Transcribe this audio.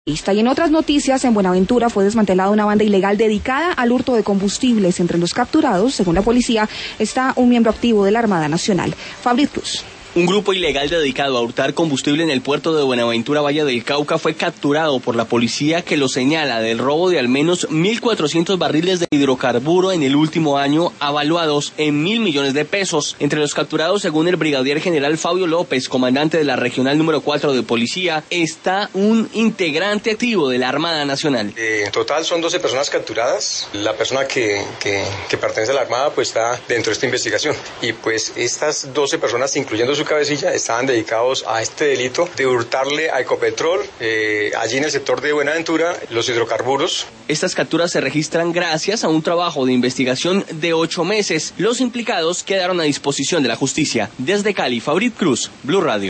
Y en otras noticias, en Buenaventura fue desmantelada una banda ilegal dedicada al hurto de combustibles. Entre los capturados, según la policía, está un miembro activo de la Armada Nacional. Fabriz Cruz. Un grupo ilegal dedicado a hurtar combustible en el puerto de Buenaventura, Valle del Cauca, fue capturado por la policía, que lo señala del robo de al menos 1.400 barriles de hidrocarburo en el último año, avaluados en 1.000 millones de pesos. Entre los capturados, según el brigadier general Fabio López, comandante de la regional número 4 de policía, está un integrante activo de la Armada Nacional. En total son 12 personas capturadas. La persona que pertenece a la Armada pues está dentro de esta investigación. Y pues estas 12 personas, incluyendo su cabecilla, estaban dedicados a este delito de hurtarle a Ecopetrol, allí en el sector de Buenaventura, los hidrocarburos. Estas capturas se registran gracias a un trabajo de investigación de 8 meses. Los implicados quedaron a disposición de la justicia. Desde Cali, Fabriz Cruz, Blue Radio.